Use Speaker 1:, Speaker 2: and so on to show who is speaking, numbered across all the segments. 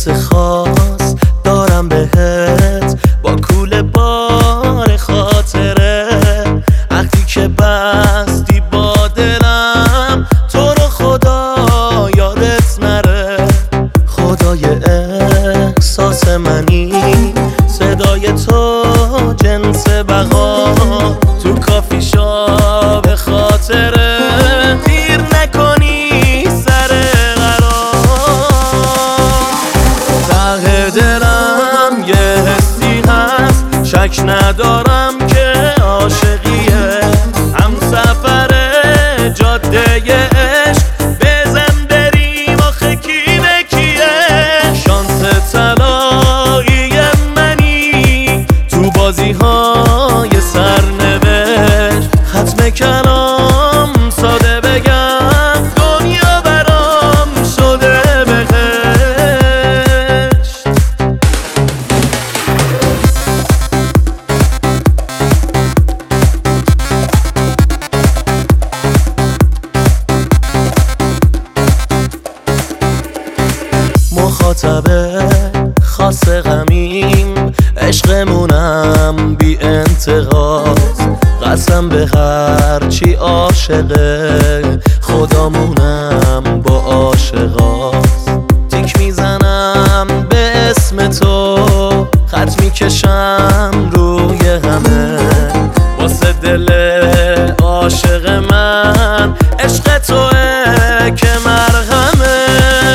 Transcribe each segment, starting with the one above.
Speaker 1: حس خاص دارم بهت، با کوله بار خاطره، عهدی که بستی با دلم، تو رو خدا یادت نره. خدای احساس منی، صدای تو جنس بقا، تو کافی شاب خاطره، دیر نکنی سر قرار. ته دلم یه حسی هست، شک ندارم که عاشقیه، هم سفر جاده عشق، بزن بریم آخه کی به کیه. شانس طلایی منی، تو بازی های سرنوشت، ختم کلام ساده بگم، دنیا برام شده بهشت. مخاطبه خاص غمیم، عشقمونم بی انتقاد، قسم به هرچی عاشقه، خدامونم با عاشقاست. تیک میزنم به اسم تو، خط میکشم روی همه، واسه دل عاشق من، عشق توه که مرهمه.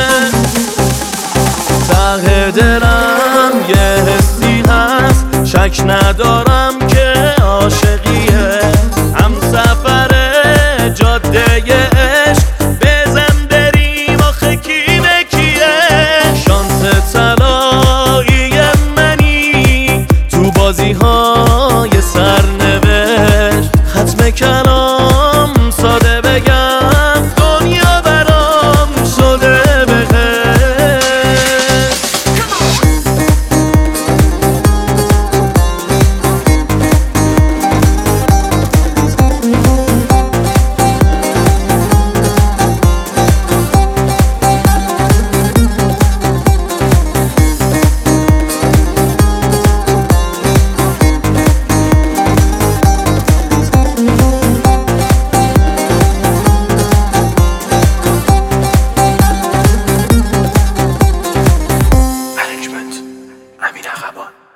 Speaker 1: ته دلم یه حسی هست، شک ندارم که عاشقیه، هم سفر جاده عشق، بزن بریم آخه کی به کیه. شانس طلایی منی، تو بازی های سرنوشت، ختم کلام ساده بگم، دنیا برام شده بهشت.
Speaker 2: امین عقبان.